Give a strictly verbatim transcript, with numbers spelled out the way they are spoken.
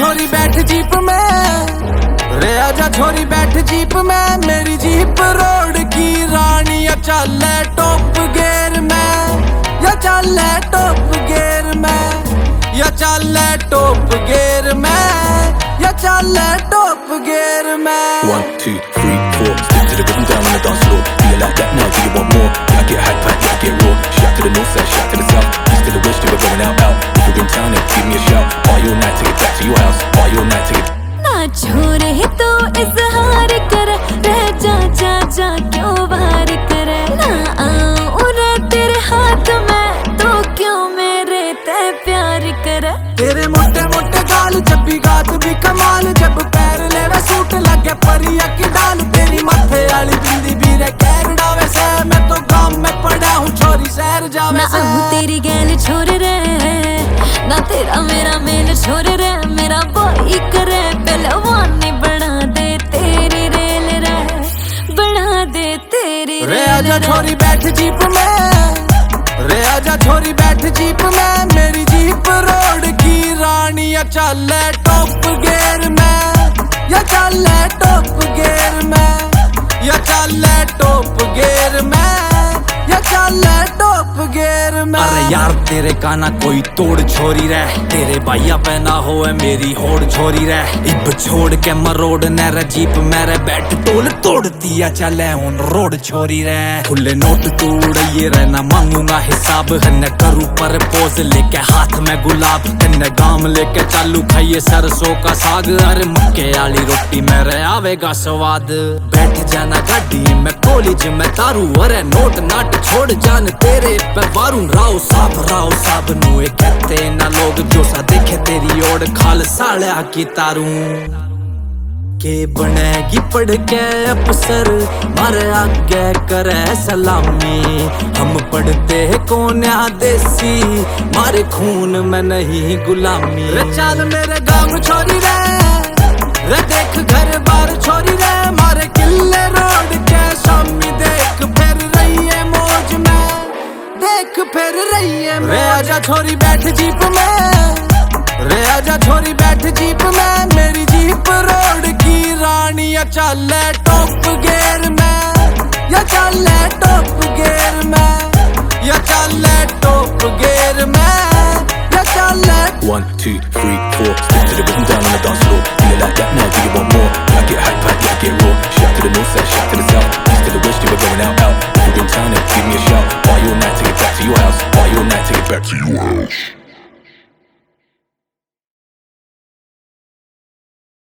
छोरी बैठ जीप में, रे आजा छोरी बैठ जीप में, मेरी जीप रोड की रानी। या चल टॉप गेयर में, या चल टॉप गेयर में, या चल टॉप गेयर में, या चल टॉप गेयर में। One, two, three, four. Stick to the rhythm down on the dance floor. Do you like that now? Do you want more? Yeah, I get hype, hype, yeah, I get raw. Shout to the north side, shout to the south, east to the west, yeah, we're going out, out. If you're in town, then give me a shout. Party all night till get back to your house. Party all night till get. ना छोरे तो इजहार करे, रह जा जा जा क्यों बार करे। ना आऊं रे तेरे हाथ में तो क्यों मेरे ते प्यार करे। तेरे मोटे मोटे गाल जब्बी गात भी कमाल, जब पैर लेवे सूट लगे परिया की डाल। तेरी माथे वाली बिंदी भी रे कैरडा वैसे, मैं तो गांव में पड़ा हूँ छोरी शहर जावे ना से। आऊं तेरी गैल छोड़ रे, ना तेरा मेरा मेल छोड़ रे। मेरा बॉय करे पहलवानी बना दे तेरी रेल रे, बना दे तेरी रेल रे। आजा छोरी बैठ जीप में, रे आजा छोरी बैठ जीप में, मेरी जीप रोड की रानी। या चल टॉप गेयर में, या चल टॉप गेयर में, या चल टॉप गेयर में, या चल टॉप गेयर में। अरे यार तेरे काना कोई तोड़ छोरी रह, तेरे भाइया पहना हो है मेरी होड़ छोरी रह। इब छोड़ के मरोड़ नर जीप मेरे बैठ टोल तोड़ दिया चले उन रोड छोरी रह। खुले नोट तोड़ ये रहना मांगूंगा हिसाब, हन्ने करूँ पर पोज लेके हाथ में गुलाब। हन्ने गाम लेके चालू खाइए सरसों का साग, अरे मक्के वाली रोटी मेरे आवेगा स्वाद। बैठ जाना गाड़ी में कॉलेज में तारू, अरे नोट नाट छोड़ जान तेरे पे वारू। राव साहब राव साहब नुए कहते ना लोग, जो सा देखे तेरी ओर खाल साड़ा की तारू। के बनेगी पढ़ के अफसर मारे आगे करे सलामी, हम पढ़ते हैं कौन देसी मारे खून में नहीं गुलामी। रे चल मेरे गांव छोरी रे, रे देख घर बार छोरी रे, मारे किले रोड के शामी देख फिर रही है मौज में, देख फिर रही है। रे आजा छोरी बैठ जीप में, रे आजा छोरी बैठ जीप में, मेरी जीप रोड की रानी। या चल टॉप गेयर में, या चल टॉप गेयर में, या चल टॉप गेयर में, या चल। One, two, three, four. Stick to the rhythm down on the dance floor. Do you like that now? Do you want more? Yeah, I get hype, hype, yeah, I get raw. Shout to the north side, shout to the south, east to the west, yeah, we're going out, out. If you're in town, then give me a shout. Party all night till get back to your house. Party all night till get back to your house.